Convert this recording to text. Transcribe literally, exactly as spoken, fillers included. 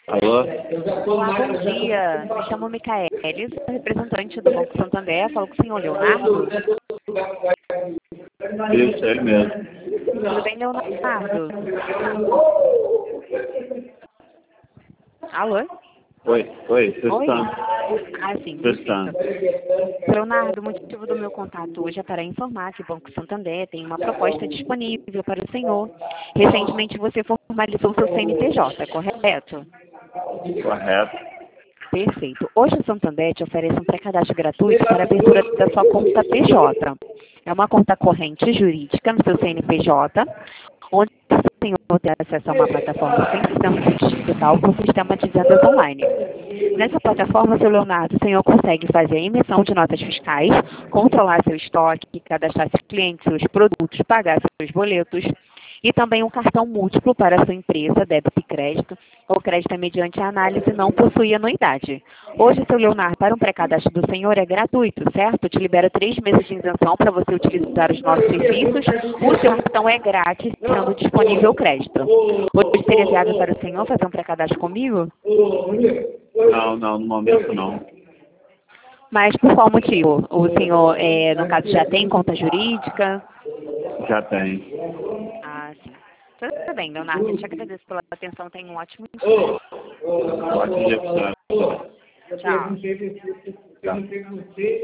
Alô? Olá, bom dia. Me chamo Micaele, sou representante do Banco Santander. Falo com o senhor Leonardo. Isso, é ele mesmo. Tudo bem, Leonardo? Alô? Oi, oi, vocês Oi? estão? Ah, sim, Vocês estão? perfeito. Leonardo, o motivo do meu contato hoje é para informar que o Banco Santander tem uma proposta disponível para o senhor. Recentemente você formalizou seu C N P J, correto? Correto. Perfeito. Hoje o Santander te oferece um pré-cadastro gratuito para a abertura da sua conta P J. É uma conta corrente jurídica no seu C N P J, onde o senhor tem acesso a uma plataforma cem por cento digital com sistema de vendas online. Nessa plataforma, seu Leonardo, o senhor consegue fazer a emissão de notas fiscais, controlar seu estoque, cadastrar seus clientes, seus produtos, pagar seus boletos, e também um cartão múltiplo para a sua empresa, débito e crédito, ou crédito mediante a análise não possui anuidade. Hoje, seu Leonardo, para um pré-cadastro do senhor é gratuito, certo? Te libera três meses de isenção para você utilizar os nossos serviços. O seu cartão é grátis, sendo disponível o crédito. Hoje seria viável para o senhor fazer um pré-cadastro comigo? Não, não, no momento não. Mas por qual motivo? O senhor, é, no caso, já tem conta jurídica? Já tem. Ah, sim. Tudo bem, Leonardo. Eu te agradeço pela atenção. Tenha um ótimo dia. Pode ir, Tchau. tá.